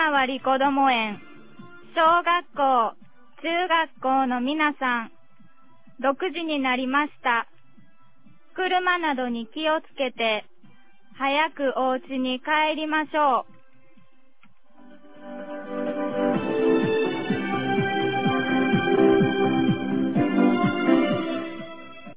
わりこども園、小学校、中学校の皆さん、6時になりました。車などに気をつけて、早くお家に帰りましょう。